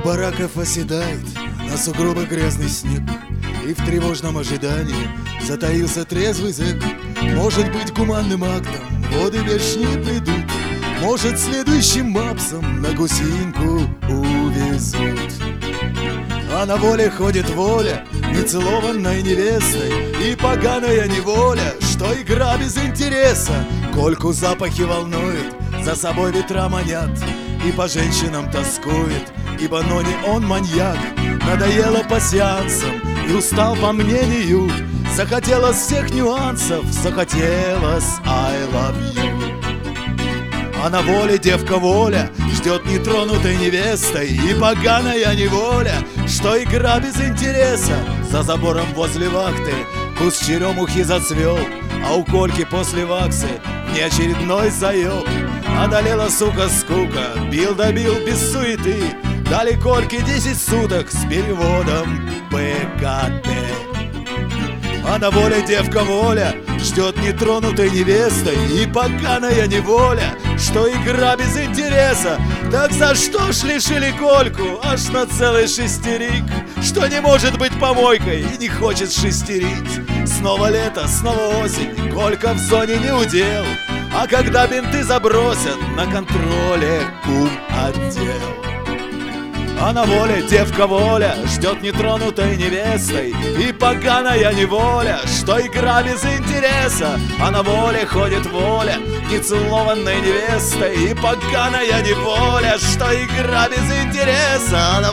бараков оседает на сугробы грязный снег, и в тревожном ожидании затаился трезвый зэк. Может быть, гуманным актом воды вечные придут, может, следующим мапсом на гусинку увезут. А на воле ходит воля, нецелованной невестой, и поганая неволя, что игра без интереса. Кольку запахи волнует, за собой ветра манят, и по женщинам тоскует, ибо но не он маньяк. Надоело по сеансам и устал по мнению, захотелось всех нюансов, захотелось I love you. А на воле девка воля ждет нетронутой невестой, и поганая неволя, что игра без интереса. За забором возле вахты куст черемухи зацвел, а у Кольки после ваксы неочередной заеб. Одолела, сука, скука, бил добил без суеты, дали Кольке 10 суток с переводом ПКТ. А на воле девка воля ждет нетронутой невестой, и поганая неволя, что игра без интереса. Так за что ж лишили Кольку аж на целый шестерик, что не может быть помойкой и не хочет шестерить? Снова лето, снова осень, Колька в зоне не удел, а когда бинты забросят, на контроле кум отдел. А на воле девка воля ждет нетронутой невестой, и поганая неволя, что игра без интереса. А на воле ходит воля нецелованной невестой, и поганая неволя, что игра без интереса. А на